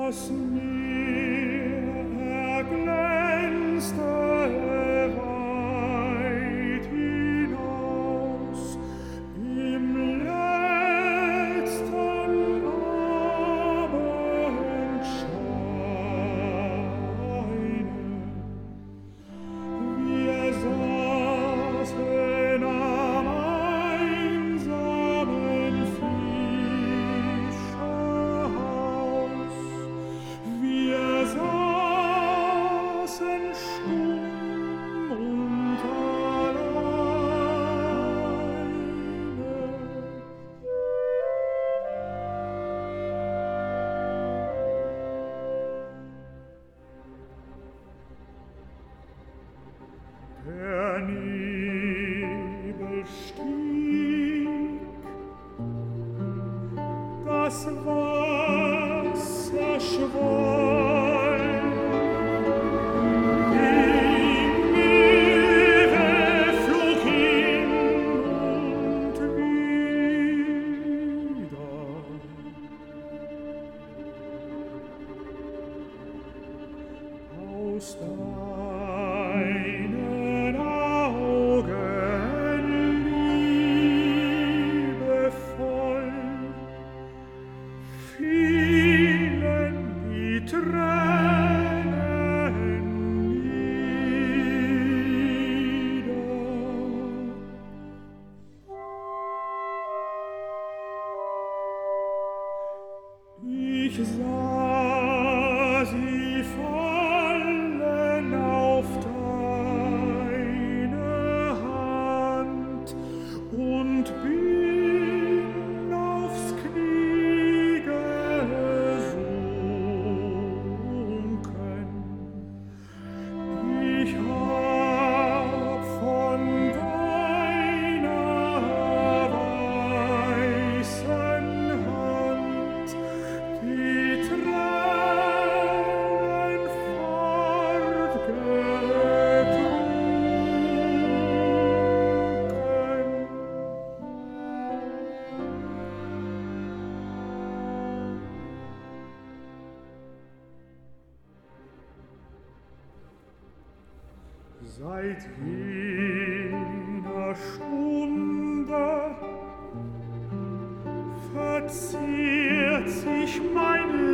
das mir erglänzte weit hinaus im letzten Abendscheine. Wir saßen am einsamen Fischerhaus. Wir saßen stumm und alleine. Der Nebel stieg, das Wasser schwoll, die Meere flog hin und wieder. Aus deinen Augen liebevoll fielen die Tränen nieder. Ich sah sie fallen auf deine Hand und bin aufs Knie gesunken. Ich hab von deiner weißen Hand die Tränen fortgetrunken. Seit jener Stunde verzehrt sich mein